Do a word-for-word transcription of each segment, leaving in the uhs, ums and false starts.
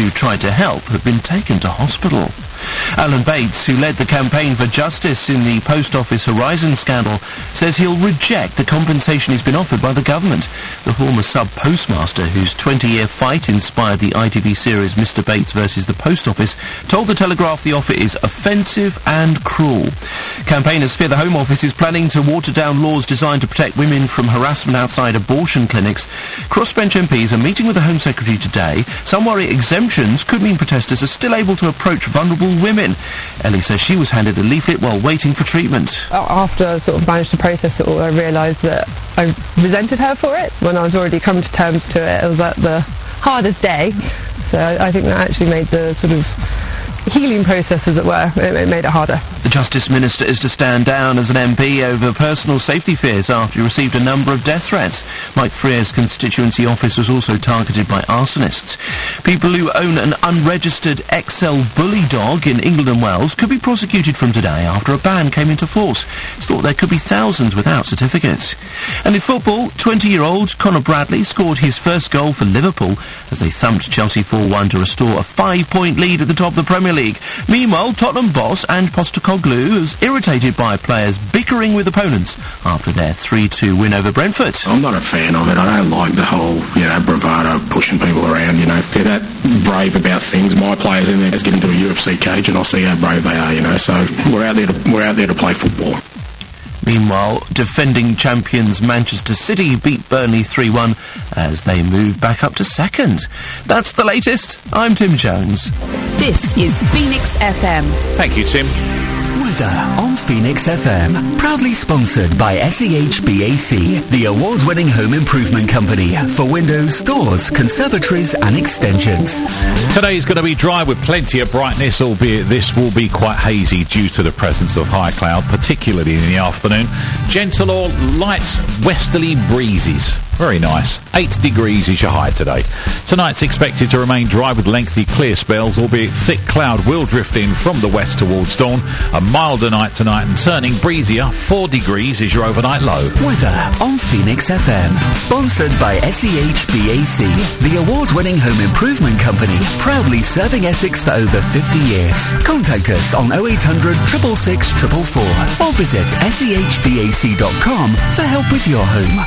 who tried to help have been taken to hospital. Alan Bates, who led the campaign for justice in the Post Office Horizon scandal, says he'll reject the compensation he's been offered by the government. The former sub-postmaster, whose twenty-year fight inspired the I T V series Mister Bates versus the Post Office, told The Telegraph the offer is offensive and cruel. Campaigners fear the Home Office is planning to water down laws designed to protect women from harassment outside abortion clinics. Crossbench M Ps are meeting with the Home Secretary today. Some worry exemptions could mean protesters are still able to approach vulnerable women. Ellie says she was handed a leaflet while waiting for treatment. After I sort of managed to process it all, I realised that I resented her for it. When I was already come to terms to it, it was like the hardest day. So I, I think that actually made the sort of healing process, as it were, it, it made it harder. The Justice Minister is to stand down as an M P over personal safety fears after he received a number of death threats. Mike Frere's constituency office was also targeted by arsonists. People who own an unregistered X L bully dog in England and Wales could be prosecuted from today after a ban came into force. It's thought there could be thousands without certificates. And in football, twenty-year-old Conor Bradley scored his first goal for Liverpool as they thumped Chelsea four one to restore a five-point lead at the top of the Premier League. Meanwhile, Tottenham boss and Postecoglou is irritated by players bickering with opponents after their three two win over Brentford. I'm not a fan of it. I don't like the whole, you know, bravado, pushing people around, you know. If they're that brave about things, my players in there just get into a U F C cage and I'll see how brave they are, you know. So we're out there to, we're out there to play football. Meanwhile, defending champions Manchester City beat Burnley three one as they move back up to second. That's the latest. I'm Tim Jones. This is Phoenix F M. Thank you, Tim. Weather on Phoenix F M, proudly sponsored by S E H B A C, the award-winning home improvement company for windows, doors, conservatories and extensions. Today's going to be dry with plenty of brightness, albeit this will be quite hazy due to the presence of high cloud, particularly in the afternoon. Gentle or light westerly breezes. Very nice. Eight degrees is your high today. Tonight's expected to remain dry with lengthy clear spells, albeit thick cloud will drift in from the west towards dawn. A milder night tonight and turning breezier. Four degrees is your overnight low. Weather on Phoenix F M, sponsored by S E H B A C, the award-winning home improvement company, proudly serving Essex for over fifty years. Contact us on oh eight hundred, six six six, four four four or visit S E H B A C dot com for help with your home.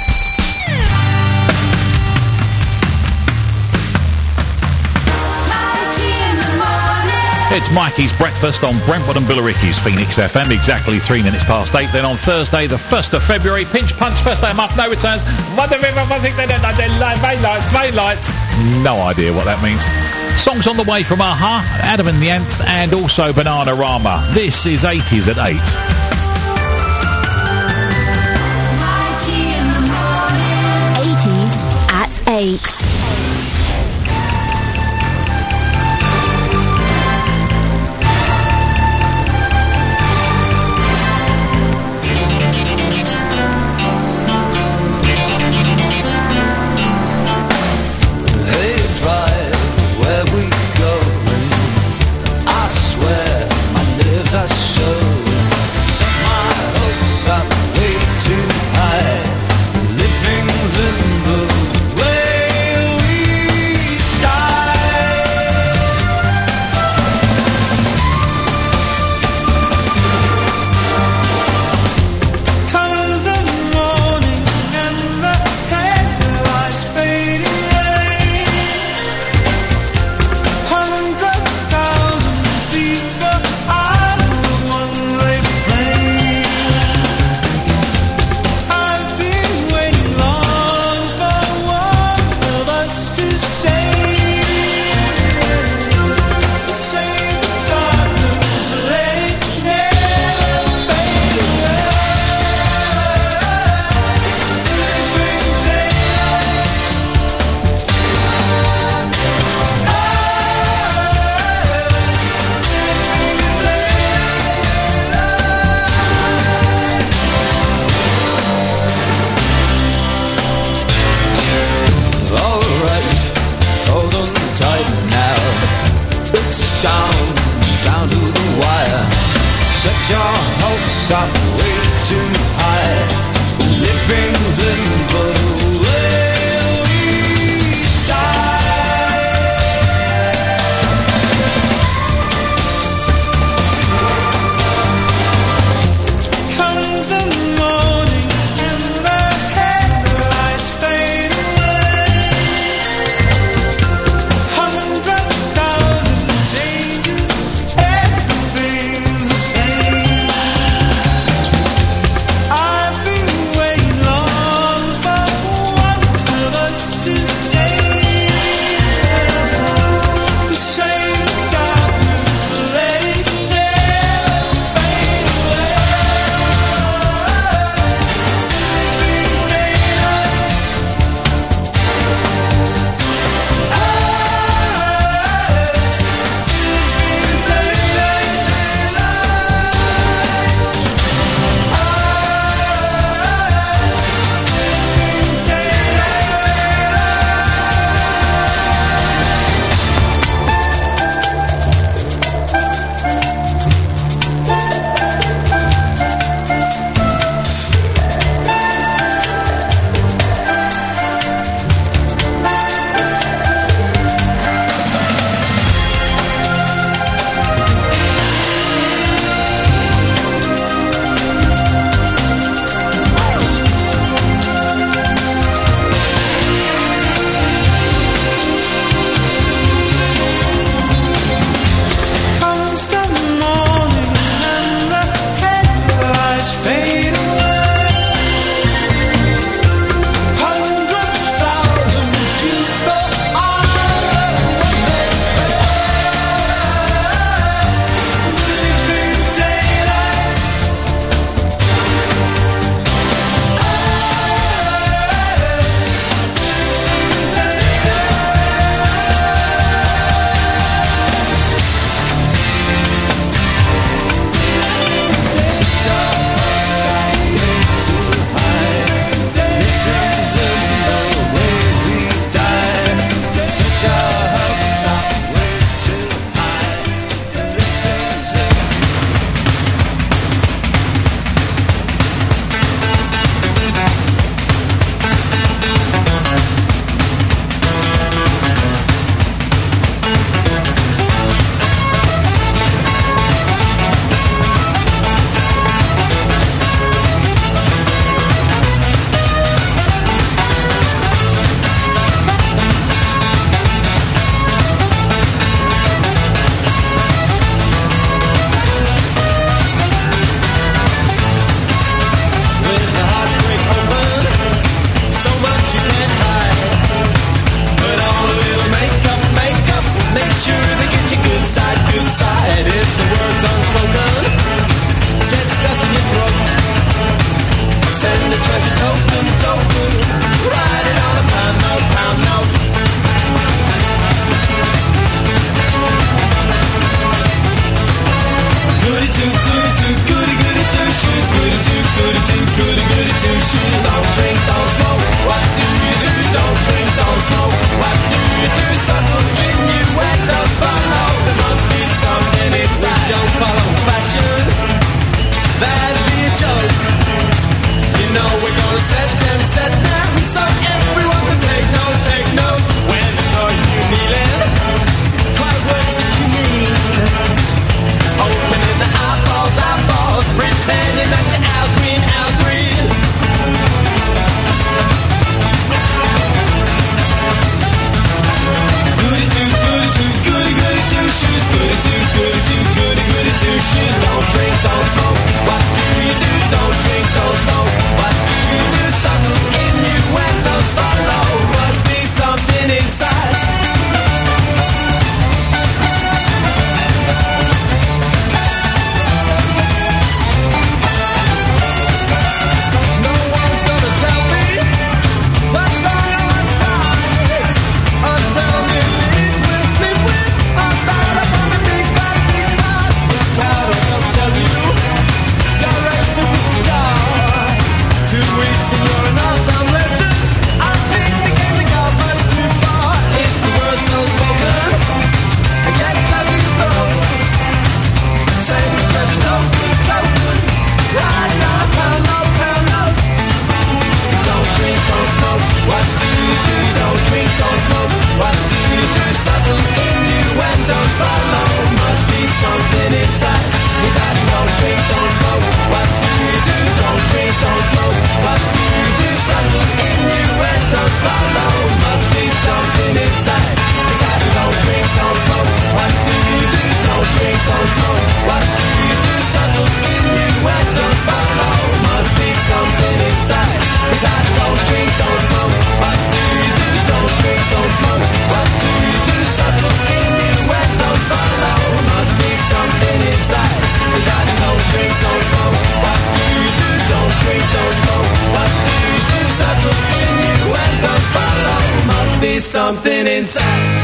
It's Mikey's Breakfast on Brentwood and Billericay's Phoenix F M, exactly three minutes past eight. Then on Thursday, the first of February, pinch punch, first day of month, no returns. Main lights, main lights. No idea what that means. Songs on the way from Aha, Adam and the Ants, and also Bananarama. This is eighties at eight. eighties at eight. shoes, don't drink, don't smoke. What do you do? Don't drink, don't smoke. What do you do? Subtle innuendos follow. There must be something inside. Don't follow fashion. That'd be a joke. You know we're gonna set them, set them, so everyone can take note, take note. When are you kneeling? What words did you mean? Opening the eyeballs, eyeballs, pretending that you're Al Green, Al Green. Goody two, goody two, goody goody two shoes. Goody two, goody two, goody goody two shoes. Don't drink, don't smoke. What do you do? Don't drink, don't smoke. What do you do? Subtle innuendos follow. Must be something inside. No one's gonna tell me what's wrong and what's right until you leave with, sleep with, I'm bad up on the big bad, big bad. This crowd will tell you you're a superstar. Two weeks and you're an all-time legend. I think the game that got much too far. If the word's unspoken, against nothing closed. Same judge, no token. Right now, pound note, pound note. Don't drink, don't smoke. What do you do? Don't drink, don't smoke. What do you do? Subtle innuendos follow. Must be something inside. Inside, don't drink, don't smoke. What do you do? Don't drink, don't smoke. What do you do? Subtle innuendos follow. Must be something inside. Inside, don't drink, don't smoke. What do you do? Don't drink, don't smoke. What do you do? Subtle innuendos follow. Must be something inside. Inside, don't drink, don't smoke. What do you do? Don't drink, don't smoke. What do you do? Subtle innuendos follow. Must be something inside. Inside, don't drink, don't smoke. What do you do? Don't drink, don't smoke. What do you do? Subtle innuendos follow. Must be something inside.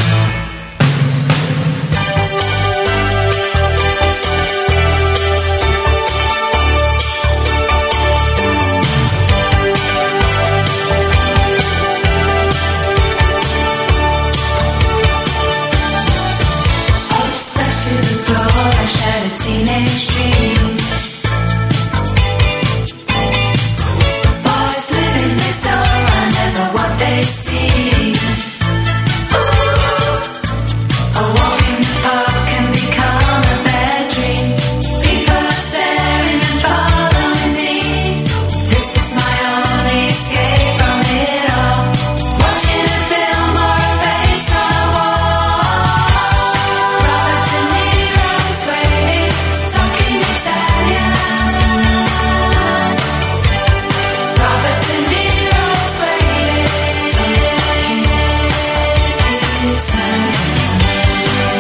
Teenage dreams. Boys living next door are never what they seem. Ooh, a walk in the park can become a bad dream. People are staring and following me. This is my only escape from it all. Watching a film or a face on a wall. Robert De Niro's waiting. Talking Italian. Robert De Niro's waiting. Talking Italian.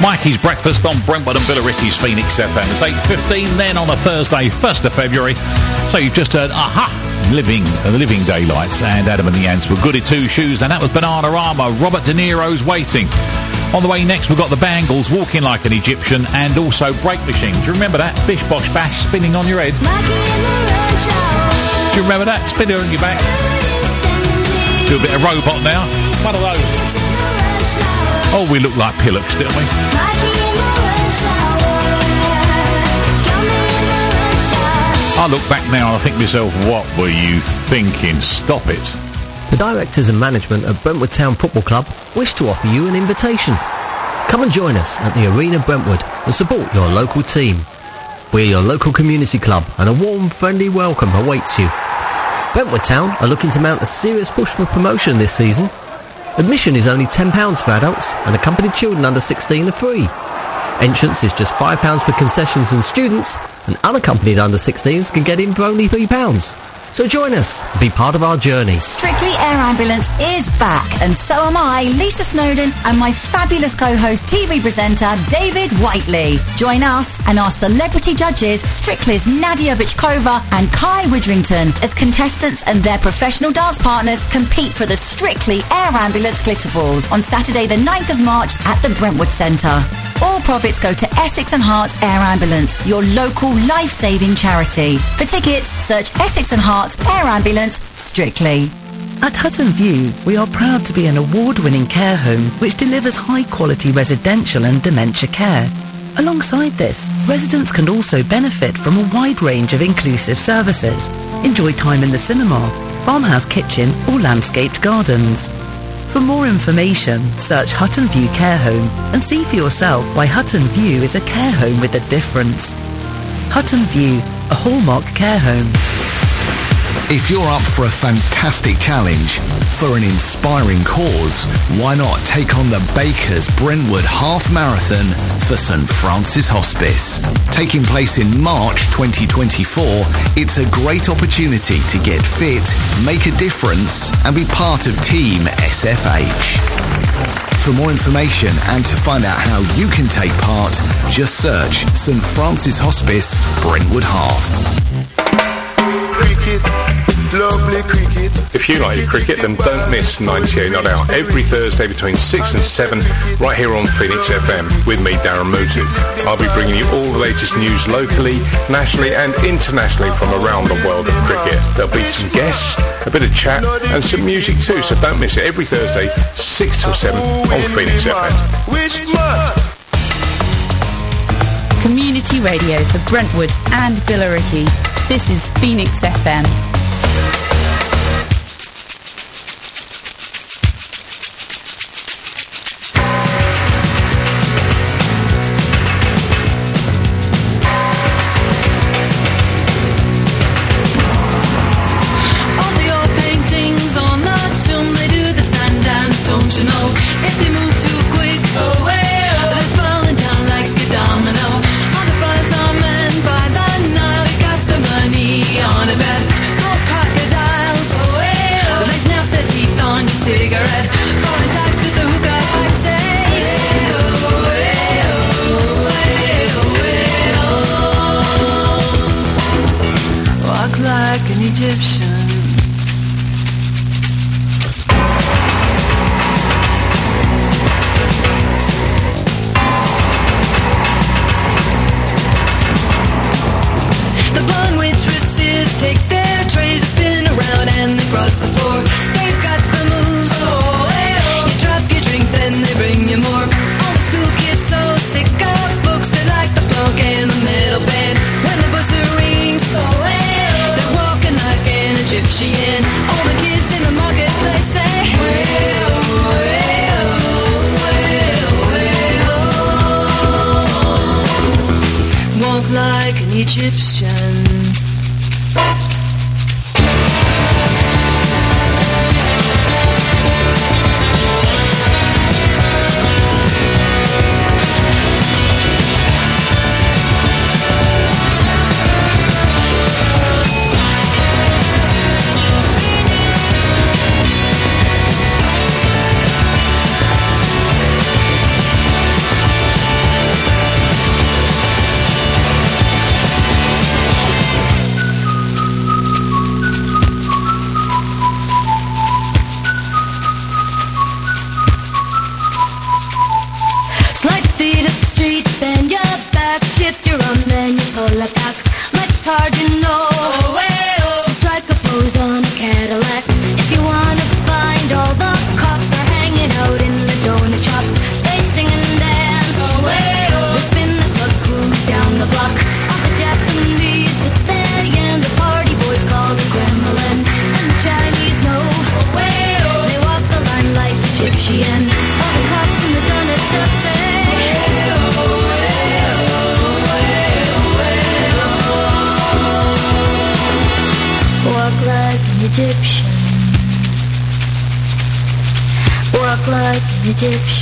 Mikey's Breakfast on Brentwood and Billericay's Phoenix F M. It's eight fifteen then on a Thursday, first of February. So you've just heard, aha, Living, uh, the Living Daylights, and Adam and the Ants with Goody Two Shoes, and that was Bananarama. Robert De Niro's Waiting. On the way next, we've got the Bangles, Walking Like an Egyptian, and also Break Machine. Do you remember that? Bish Bosh Bash spinning on your head. Do you remember that? Spinning on your back. Do a bit of robot now. One of those. Oh, we look like pillocks, don't we? I look back now and I think to myself, what were you thinking? Stop it. The directors and management of Brentwood Town Football Club wish to offer you an invitation. Come and join us at the Arena Brentwood and support your local team. We're your local community club and a warm, friendly welcome awaits you. Brentwood Town are looking to mount a serious push for promotion this season. Admission is only ten pounds for adults and accompanied children under sixteen are free. Entrance is just five pounds for concessions and students, and unaccompanied under sixteens can get in for only three pounds. So join us and be part of our journey. Strictly Air Ambulance is back, and so am I, Lisa Snowden, and my fabulous co-host T V presenter David Whiteley. Join us and our celebrity judges, Strictly's Nadia Bichkova and Kai Widrington, as contestants and their professional dance partners compete for the Strictly Air Ambulance Glitter Ball on Saturday the ninth of March at the Brentwood Centre. All profits go to Essex and Hearts Air Ambulance, your local life-saving charity. For tickets, search Essex and Hearts Air Ambulance Strictly. At Hutton View, we are proud to be an award-winning care home which delivers high-quality residential and dementia care. Alongside this, residents can also benefit from a wide range of inclusive services. Enjoy time in the cinema, farmhouse kitchen or landscaped gardens. For more information, search Hutton View Care Home and see for yourself why Hutton View is a care home with a difference. Hutton View, a hallmark care home. If you're up for a fantastic challenge, for an inspiring cause, why not take on the Bakers Brentwood Half Marathon for St Francis Hospice? Taking place in March twenty twenty-four, it's a great opportunity to get fit, make a difference, and be part of Team S F H. For more information and to find out how you can take part, just search St Francis Hospice Brentwood Half. Cricket, lovely cricket. If you like your cricket, then don't miss ninety-eight Not Out every Thursday between six and seven right here on Phoenix F M with me, Darren Mutu. I'll be bringing you all the latest news locally, nationally and internationally from around the world of cricket. There'll be some guests, a bit of chat and some music too, so don't miss it every Thursday, six till seven on Phoenix F M. Community radio for Brentwood and Billericay. This is Phoenix F M. All the old paintings on the tomb, they do the stand dance, don't you know? If they move too quick, oh, hey, oh, they're falling down like a domino. All the buzz on men by the Nile, they got the money on a bet. Gold crocodiles, oh, hey, oh, they snap their teeth on your cigarette. Falling tight to the hookah pipe, say, hey, oh, hey, oh, hey, oh, hey, oh. Walk like an Egyptian. The blonde waitresses take their trays, spin around and they cross the floor. They've got the moves, oh, hey, oh. You drop your drink, then they bring you more. All the school kids so sick of books, they like the plunk in the middle bed. When the buzzer rings, oh, hey, oh. They're walking like an Egyptian. All the kids in the marketplace say, hey, oh, hey, oh, hey, oh, hey, oh. Walk like an Egyptian. street, bend your back, shift your arm, then you pull it back. Like it's hard to know. So strike a pose on a Cadillac. If you wanna find all the cops, they're hanging out in the donut shop. They sing and dance. They spin the club, cruise down the block. All the Japanese Italian, the party boys call the Kremlin, and the Chinese know. They walk the line like Egyptian. All the cops in the donut shop say. Walk like an Egyptian. Walk like an Egyptian.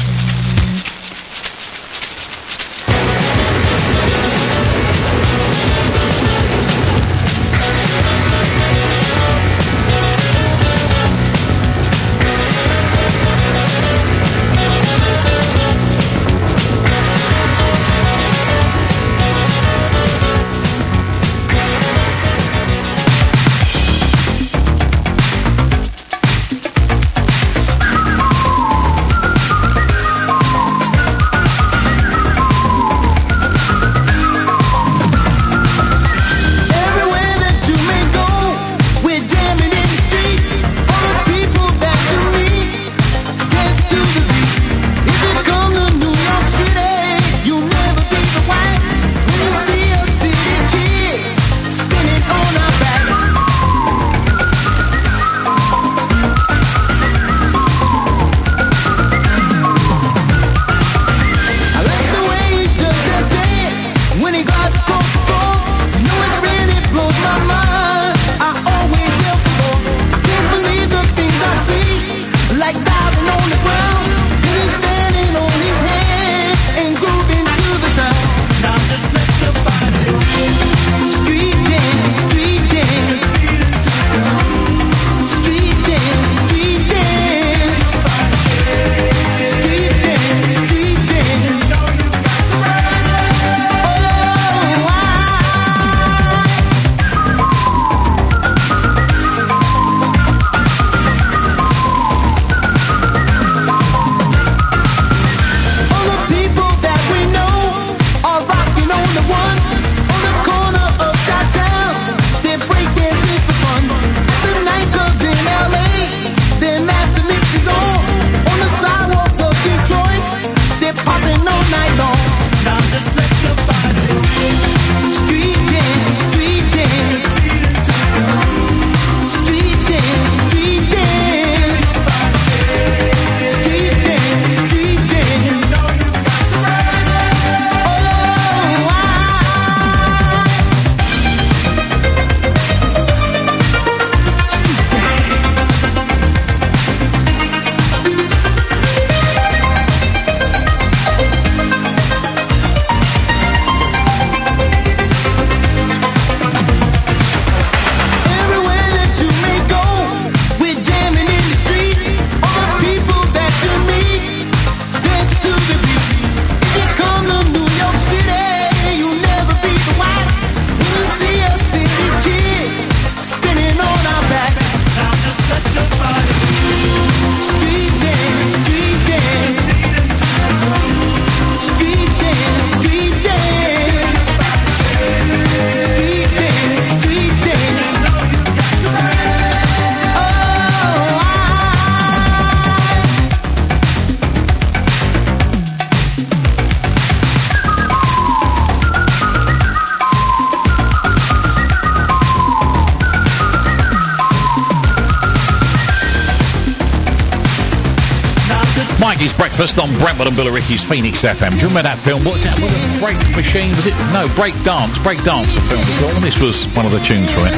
Mikey's Breakfast on Brentwood and Billericay's Phoenix F M. Do you remember that film? What's that? What, Break Machine? Was it? No, Break Dance. Break Dance, the film. Well, this was one of the tunes from it.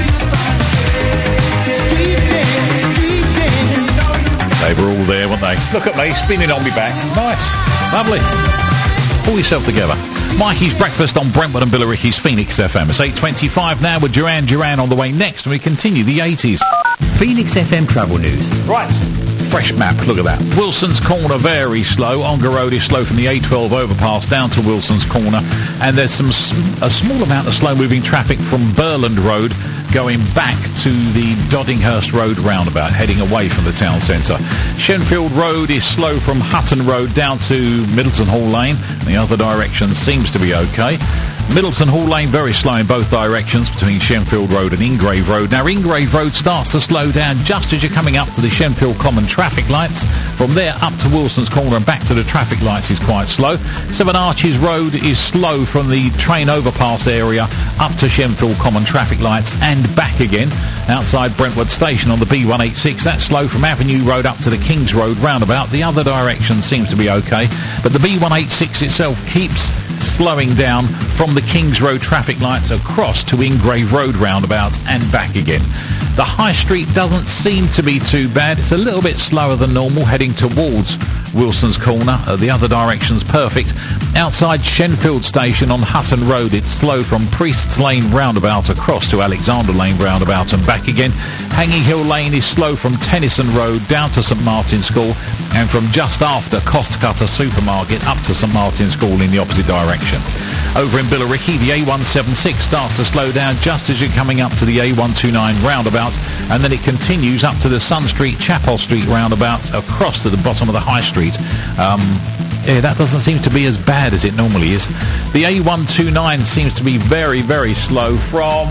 They were all there, weren't they? Look at me, spinning on me back. Nice. Lovely. Pull yourself together. Mikey's Breakfast on Brentwood and Billericay's Phoenix F M. It's eight twenty-five now with Duran Duran on the way next, and we continue the eighties. Phoenix F M travel news. Right. Fresh map, look at that. Wilson's Corner, very slow. Ongar Road is slow from the A twelve overpass down to Wilson's Corner. And there's some a small amount of slow-moving traffic from Burland Road going back to the Doddinghurst Road roundabout, heading away from the town centre. Shenfield Road is slow from Hutton Road down to Middleton Hall Lane. The other direction seems to be okay. Middleton Hall Lane very slow in both directions between Shenfield Road and Ingrave Road. Now Ingrave Road starts to slow down just as you're coming up to the Shenfield Common traffic lights. From there up to Wilson's Corner and back to the traffic lights is quite slow. Seven Arches Road is slow from the train overpass area up to Shenfield Common traffic lights and back again. Outside Brentwood Station on the B one eighty-six, that's slow from Avenue Road up to the Kings Road roundabout. The other direction seems to be okay, but the B one eighty-six itself keeps slowing down from the Kings Road traffic lights across to Ingrave Road roundabout and back again. The High Street doesn't seem to be too bad. It's a little bit slower than normal heading towards Wilson's Corner. Uh, the other direction's perfect. Outside Shenfield Station on Hutton Road, it's slow from Priest's Lane roundabout across to Alexander Lane roundabout and back again. Hanging Hill Lane is slow from Tennyson Road down to St Martin's School and from just after Costcutter Supermarket up to St Martin's School in the opposite direction. Over in Billericay, the A one seventy-six starts to slow down just as you're coming up to the A one twenty-nine roundabout, and then it continues up to the Sun Street, Chapel Street roundabout across to the bottom of the High Street. Um, yeah, that doesn't seem to be as bad as it normally is. The A one twenty-nine seems to be very, very slow from...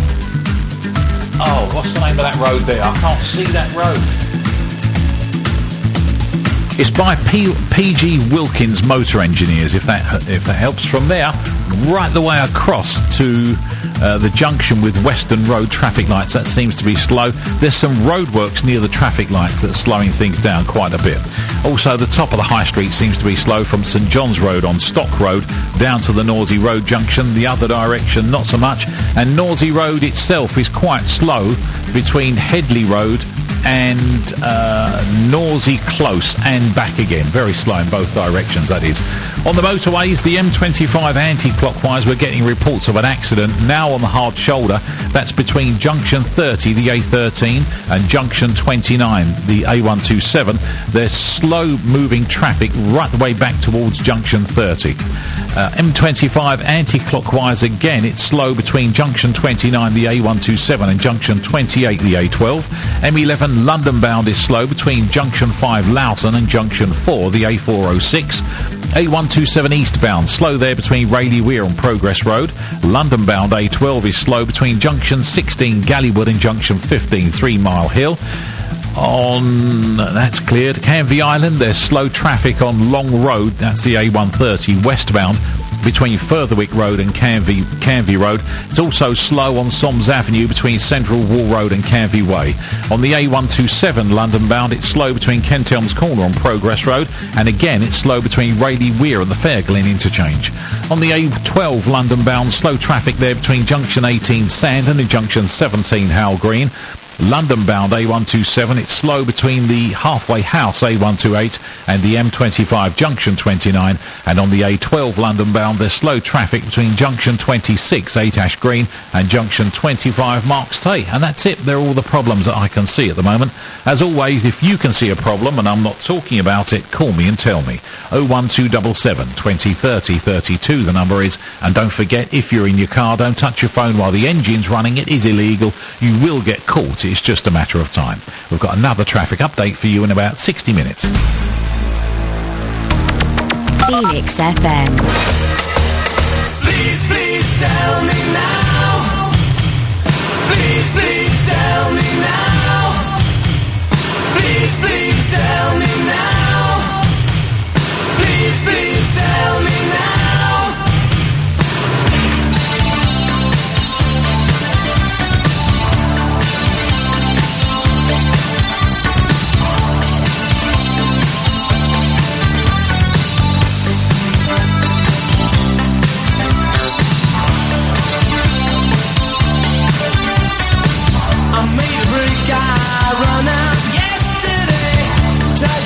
Oh, what's the name of that road there? I can't see that road. It's by P- PG Wilkins Motor Engineers, if that if that helps. From there, right the way across to uh, the junction with Western Road traffic lights, that seems to be slow. There's some roadworks near the traffic lights that are slowing things down quite a bit. Also, the top of the High Street seems to be slow from St John's Road on Stock Road down to the Norsey Road junction. The other direction, not so much. And Norsey Road itself is quite slow between Headley Road and uh, Norsey Close and back again. Very slow in both directions, that is. On the motorways, the M twenty-five anti-clockwise, we're getting reports of an accident now on the hard shoulder. That's between junction thirty, the A thirteen, and junction twenty-nine, the A one twenty-seven. There's slow-moving traffic right the way back towards junction thirty. Uh, M twenty-five anti-clockwise again, it's slow between junction twenty-nine, the A one twenty-seven, and junction twenty-eight, the A twelve. M eleven London bound is slow between junction five Loughton and junction four, the A four oh six. A one twenty-seven eastbound, slow there between Rayleigh Weir and Progress Road. London bound A twelve is slow between junction sixteen Gallywood and junction fifteen Three Mile Hill. On, that's cleared. Canvey Island, there's slow traffic on Long Road, that's the A one thirty westbound between Furtherwick Road and Canvey, Canvey Road. It's also slow on Soms Avenue between Central Wall Road and Canvey Way. On the A one twenty-seven London bound, it's slow between Kent Elms Corner on Progress Road, and again it's slow between Rayleigh Weir and the Fair Glen interchange. On the A twelve London bound, slow traffic there between junction eighteen Sandon and junction seventeen Howell Green. London bound A one twenty-seven, it's slow between the Halfway House A one twenty-eight and the M twenty-five junction twenty-nine, and on the A twelve London bound there's slow traffic between junction twenty-six Eight Ash Green and junction twenty-five Marks Tay. And that's it, they're all the problems that I can see at the moment. As always, if you can see a problem and I'm not talking about it, call me and tell me. oh one two seven seven, twenty, thirty, thirty-two the number is. And don't forget, if you're in your car, don't touch your phone while the engine's running. It is illegal. You will get caught. It's just a matter of time. We've got another traffic update for you in about sixty minutes. Phoenix F M. Please, please tell me now. Please, please tell me now. Please, please tell me now. Please, please tell me now. I made a break, I run out yesterday. Tried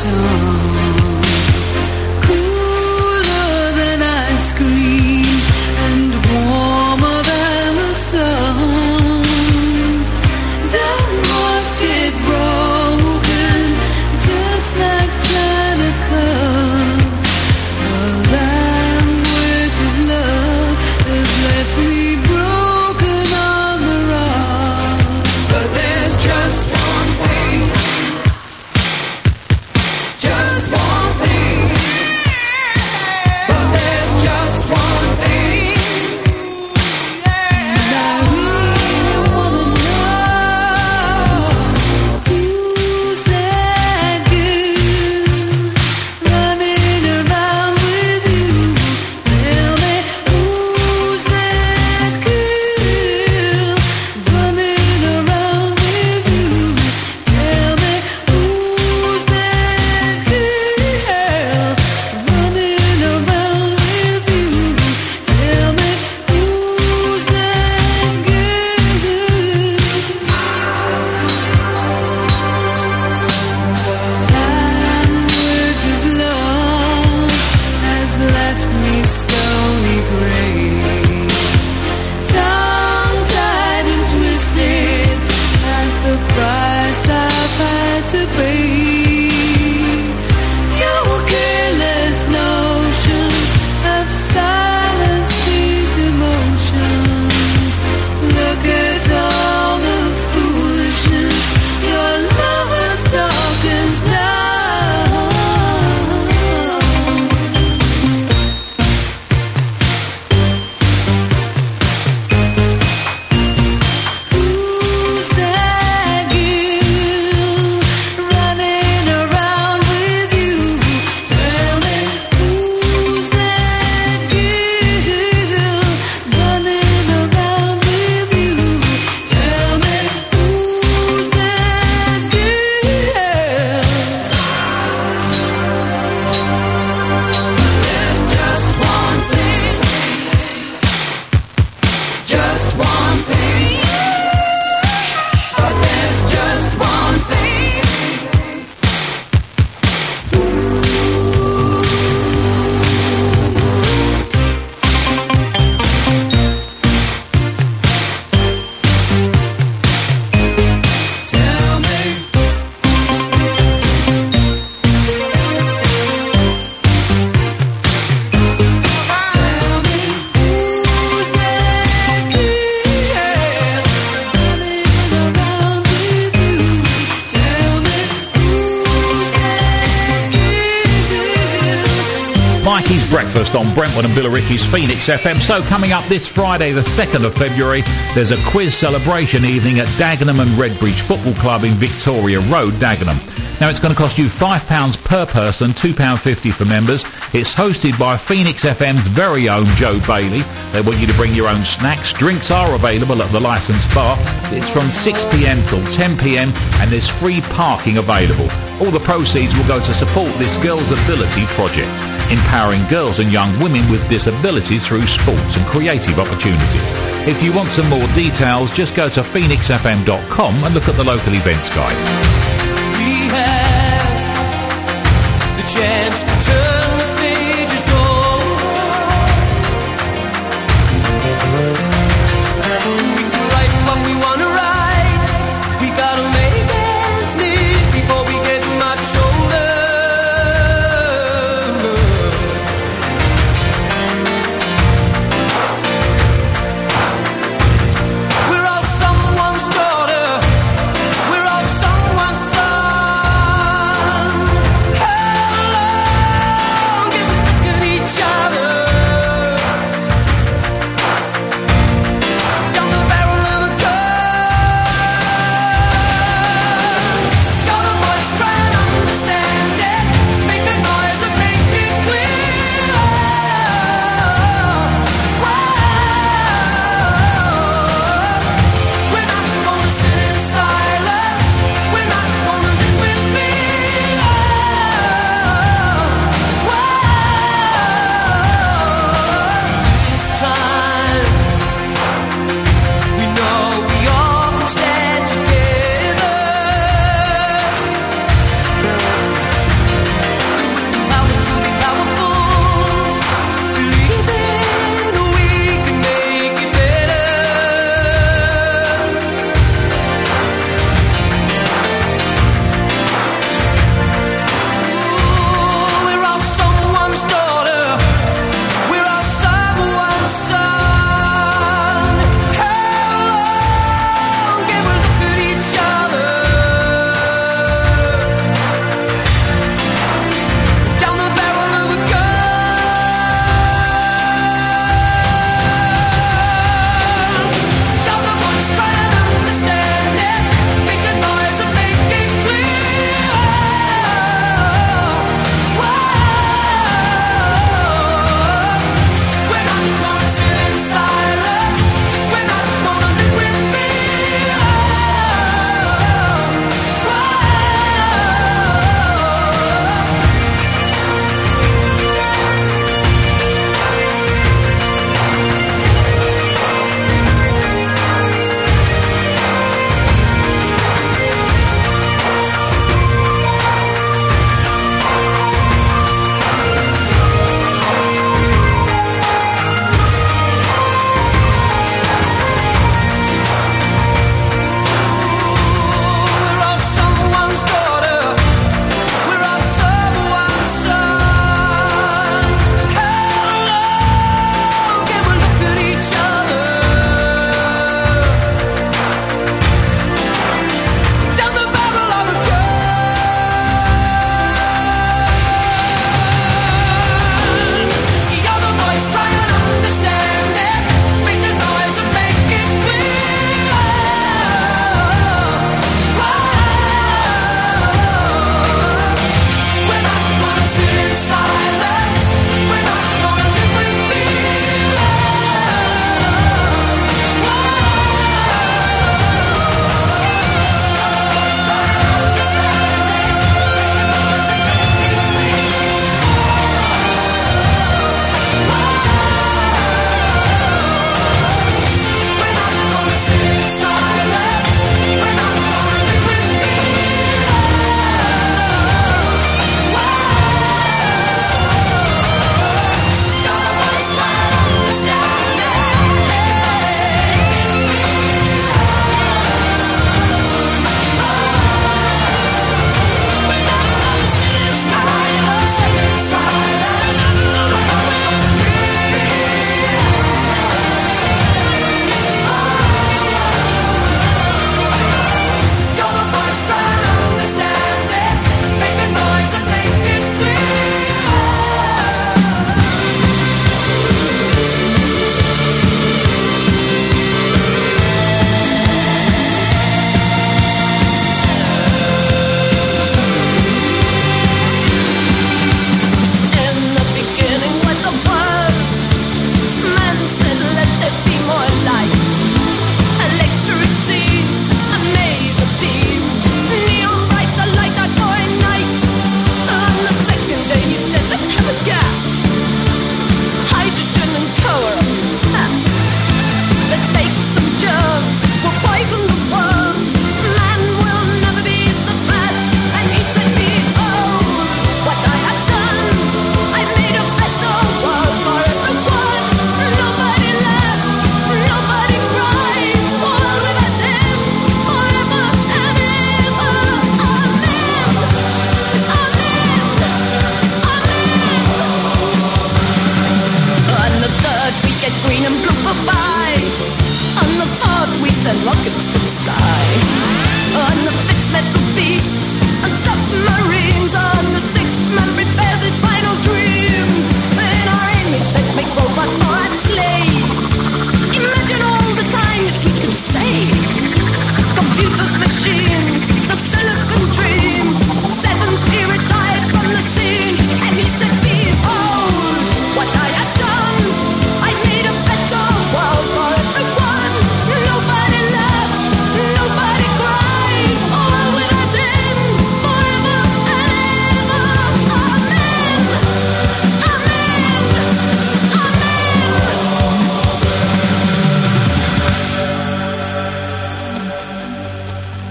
song, cooler than ice cream and warmer than the sun. Dumb hearts get broken just like China cup. A language of love has left me broken on the rock. But there's just one thing, just one thing. But there's just one thing, and I really wanna know who's that girl running around with you. Tell me who's that girl running around with you. Tell me who's that girl running around with you. Tell me who's that girl. Language of love has left me stony gray, tongue-tied and twisted at the price I've had to pay. Your careless notions have silenced these emotions. Look at all the foolishness your lovers talk is now. Who's that girl running around with you? Tell me who's that girl running around with you? Tell me who's that girl. There's just one thing, just one thing. But there's just one thing. Tell me. Tell me who's that girl running around with you. Tell me who's that girl. Mikey's Breakfast on Brentwood and Billericay's Phoenix F M. So coming up this Friday, the second of February, there's a quiz celebration evening at Dagenham and Redbridge Football Club in Victoria Road, Dagenham. Now it's going to cost you five pounds per person, two pounds fifty for members. It's hosted by Phoenix F M's very own Joe Bailey. They want you to bring your own snacks. Drinks are available at the licensed bar. It's from six p.m. till ten p.m. and there's free parking available. All the proceeds will go to support this Girls Ability project, empowering girls and young women with disabilities through sports and creative opportunity. If you want some more details, just go to phoenix f m dot com and look at the local events guide. We have the chance to turn the pages over. We can write what we want to write. We gotta make ends meet before we get much older. We're all someone's daughter. We're all someone's son. Hello.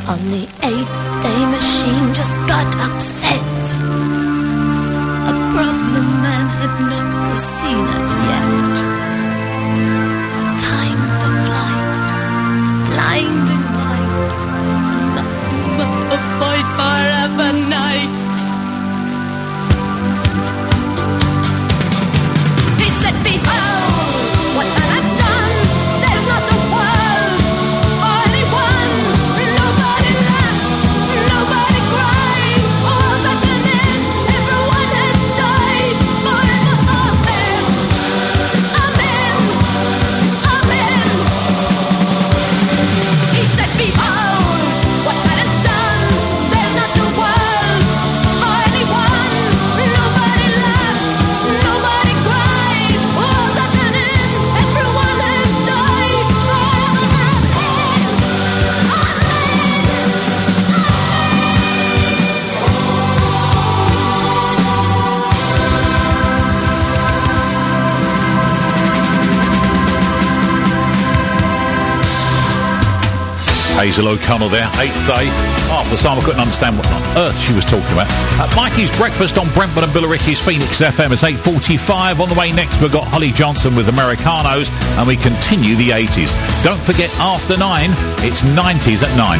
On the eighth day machine just got upset. A problem man had not foreseen as yet. Time for flight, blinding white, nothing but a fight forever night. He said, behold, what I have done, there's not a world or anyone, nobody laughed, nobody cried, all that's in it, everyone has died, forever amen, amen, amen. He said, behold, what man has done, there's not a world or anyone, nobody laughed, nobody cried, all that's in it, everyone has died, Hazel O'Connell there, eighth day. Half the time I couldn't understand what on earth she was talking about. Uh, Mikey's Breakfast on Brentford and Billericay's Phoenix F M. It's eight forty-five. On the way next, we've got Holly Johnson with Americanos, and we continue the eighties. Don't forget, after nine, it's nineties at nine.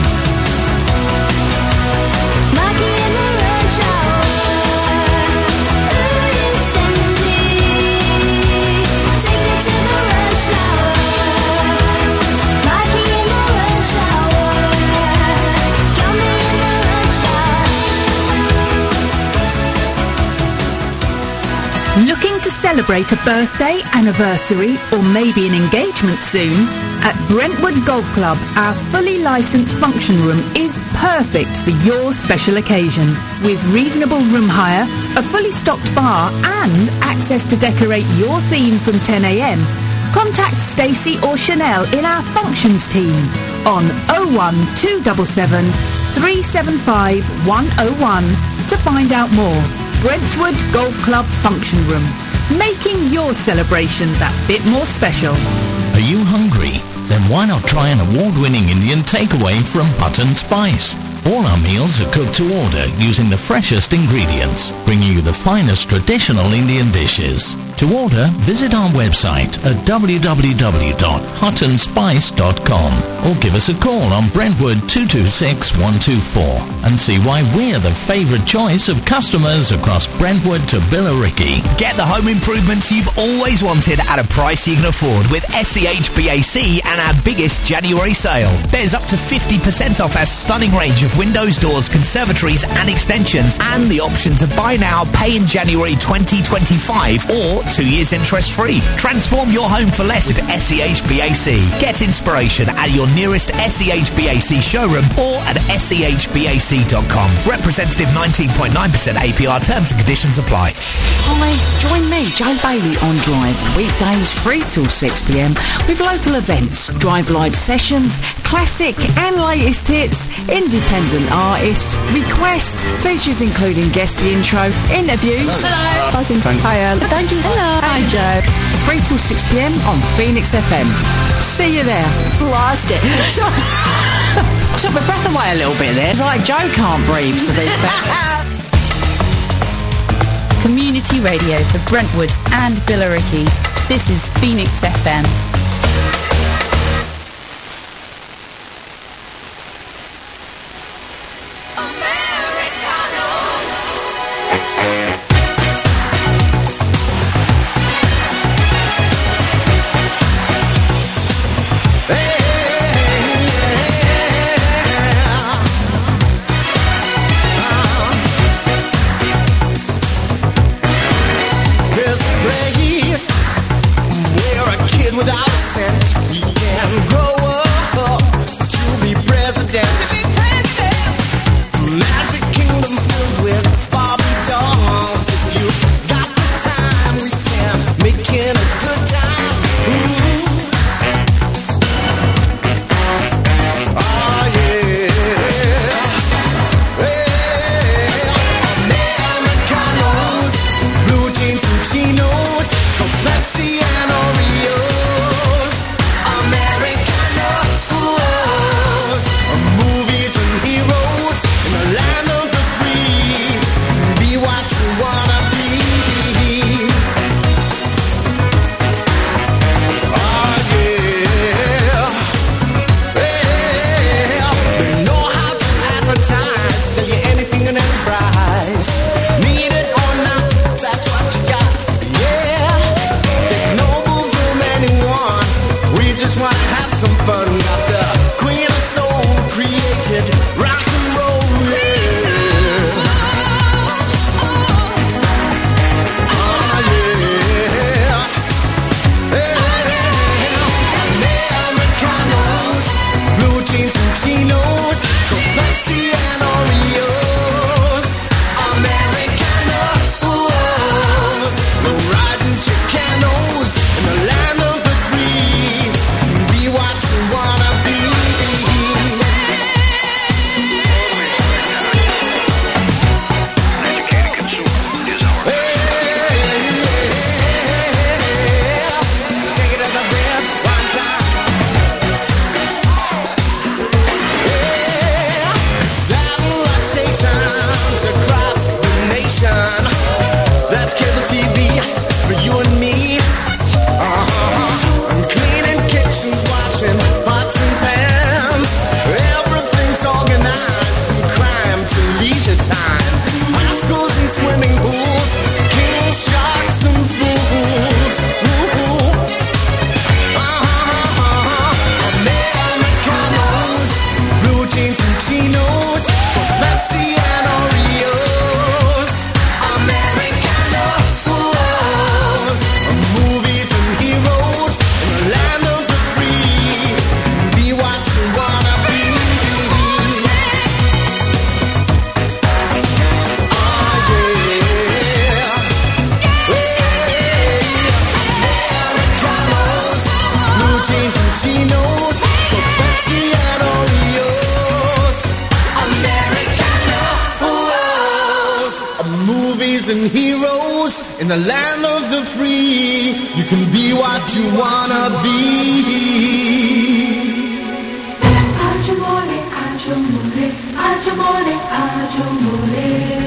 Looking to celebrate a birthday, anniversary, or maybe an engagement soon? At Brentwood Golf Club, our fully licensed function room is perfect for your special occasion. With reasonable room hire, a fully stocked bar, and access to decorate your theme from ten a m, contact Stacey or Chanel in our functions team on oh one two seven seven, three seven five, one oh one to find out more. Brentwood Golf Club Function Room, making your celebration that bit more special. Are you hungry? Then why not try an award-winning Indian takeaway from Hutton Spice? All our meals are cooked to order using the freshest ingredients, bringing you the finest traditional Indian dishes. To order, visit our website at w w w dot hutton spice dot com or give us a call on Brentwood two two six, one two four and see why we're the favourite choice of customers across Brentwood to Billericay. Get the home improvements you've always wanted at a price you can afford with S C H B A C and our biggest January sale. There's up to fifty percent off our stunning range of windows, doors, conservatories and extensions, and the option to buy now, pay in January twenty twenty-five or two years interest free. Transform your home for less with S C H B A C. Get inspiration at your nearest S C H B A C showroom or at S C H B A C dot com. Representative nineteen point nine percent A P R. Terms and conditions apply. Hi, join me, Joe Bailey, on Drive, weekdays three till six p m with local events, Drive live sessions, classic and latest hits, independent artists, request, features including guest the intro, interviews. Hello. Buzzing. Hiya. Thank you. Hello. Hi, Joe. three till six p m on Phoenix F M. See you there. Lost it. So, I took my breath away a little bit there. It's like Joe can't breathe to these better. Community radio for Brentwood and Billericay. This is Phoenix F M. Without boys and heroes in the land of the free. You can be what you wanna be. Aggiamore, aggiamore, aggiamore, aggiamore.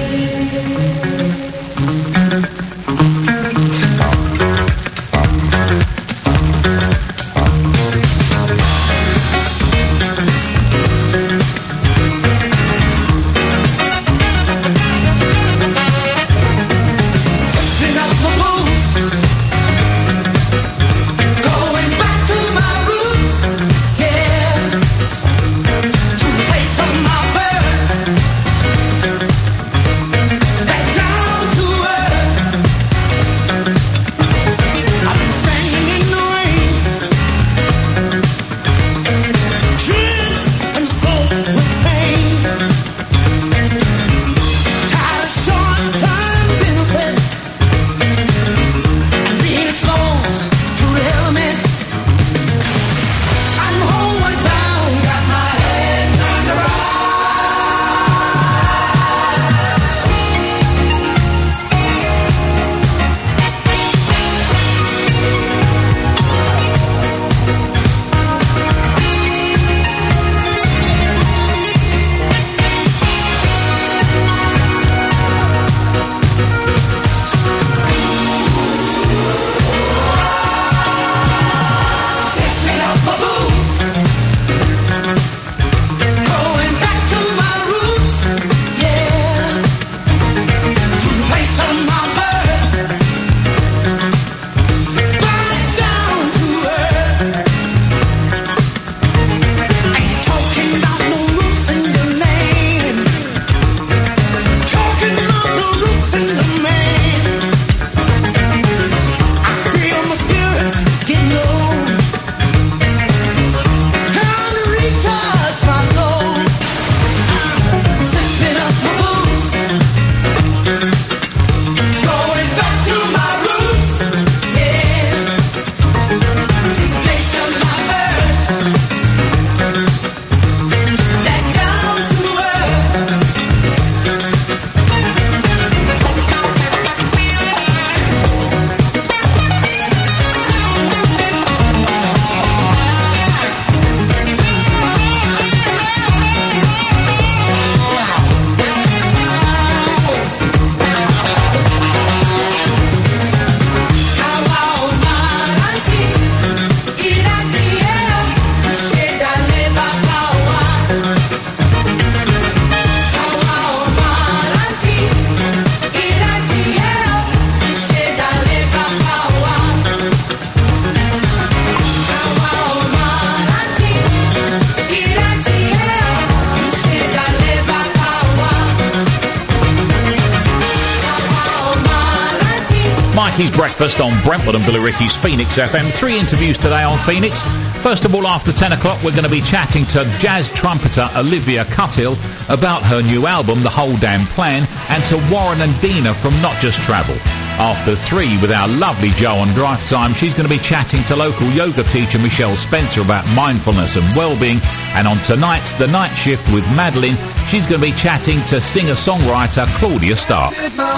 Mikey's Breakfast on Brentwood and Billericay's Phoenix F M. Three interviews today on Phoenix. First of all, after ten o'clock, we're going to be chatting to jazz trumpeter Olivia Cuthill about her new album, The Whole Damn Plan, and to Warren and Dina from Not Just Travel. After three, with our lovely Jo on Drive Time, she's going to be chatting to local yoga teacher Michelle Spencer about mindfulness and well-being. And on tonight's The Night Shift with Madeline, she's going to be chatting to singer-songwriter Claudia Stark.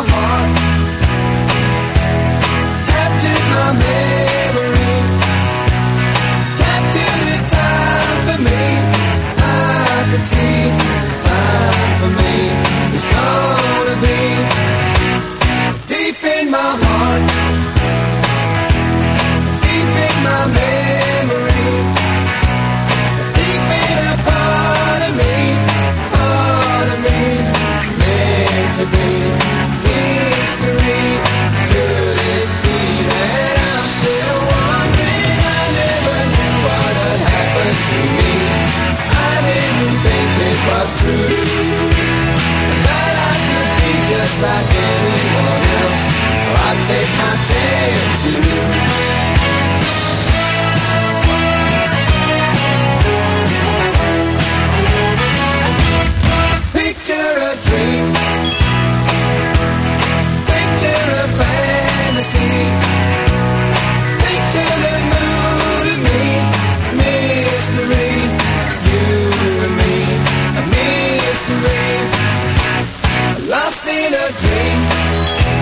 My memory, captured time for me. I could see time for me is gonna be deep in my heart, deep in my memory, deep in a part of me, part of me, meant to be history. Could it be that I'm still wondering? I never knew what had happened to me. I didn't think it was true, that I could be just like anyone else. So I take my chance with you. Picture a dream, picture a fantasy, picture the mood of me, mystery, you and me, a mystery, lost in a dream.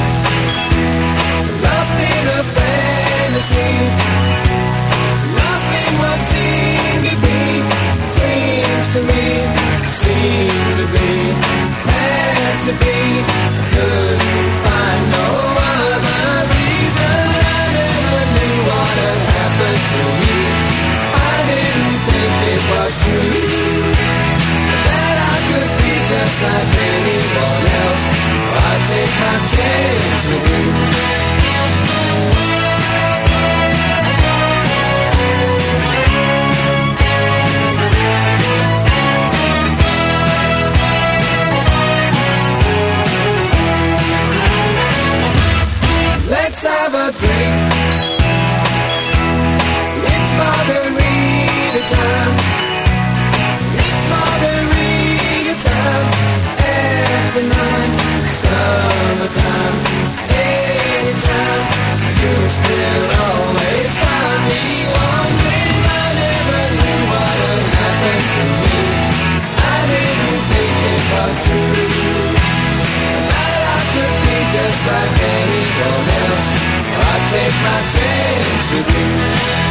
like anyone else. I take my chance with you. Let's have a drink. It's margarita time. It's margarita time. After nine, summertime. Anytime, you still always find me wondering. I never knew what had happened to me. I didn't think it was true. That I could be just like anyone else. I take my chance with you.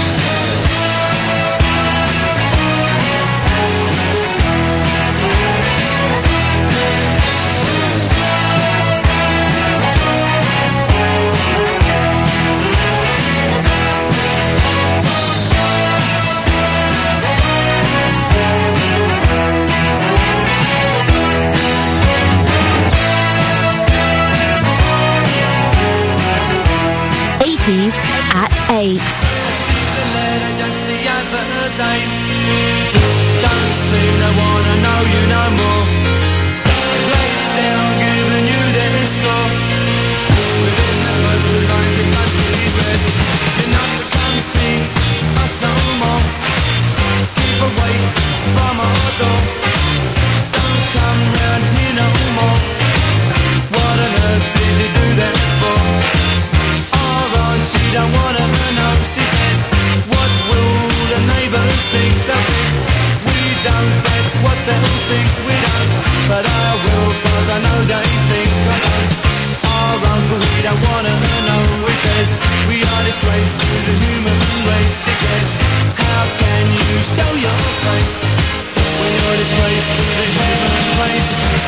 eighties at eight. Just the other day. Don't seem to wanna know you no more. Place down, giving you their score. Within the first two lines, it must be read. You're not to come see us no more. Keep away from our door. Don't come round here no more. What on earth did you do that for? She don't wanna know, she says, what will the neighbours think? They'll think we don't, that's what they'll think we don't. But I will, cause I know they think I don't. Our uncle, we don't wanna know, he says, we are disgrace to the human race. He says, how can you show your face when you're disgrace to the human race?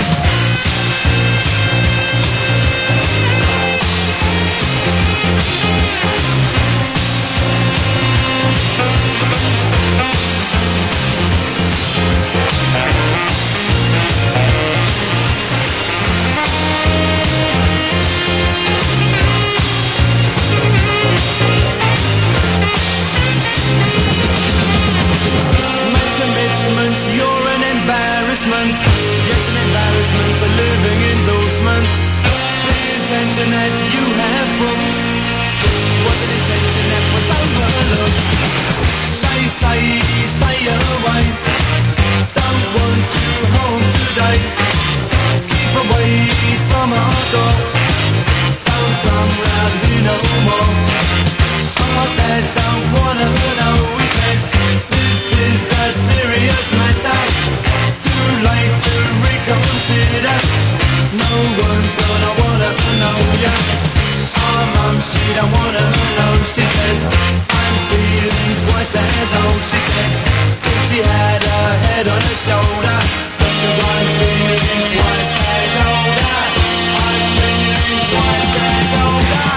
You're an embarrassment. Yes, an embarrassment, a living endorsement. The intention that you have booked was an intention that was overlooked. They say stay away. Don't want you home today. Keep away from our door. Don't come round here no more. Our dad don't wanna know, he says. This is a serious matter. Too late to reconsider. No one's gonna wanna know ya. Our mum, she don't wanna know. She says, I'm feeling twice as old. She said, if she had her head on her shoulder. Cause I'm feeling twice as older. I'm feeling twice as older.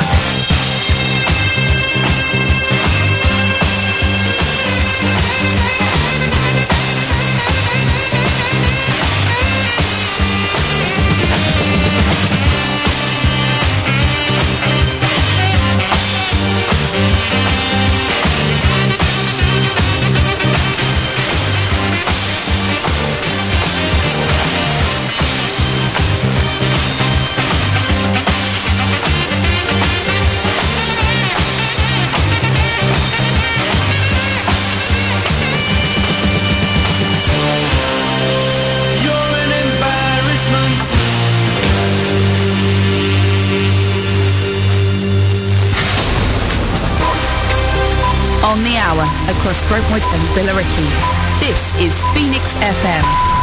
On the hour across Brentwood and Billericay. This is Phoenix F M.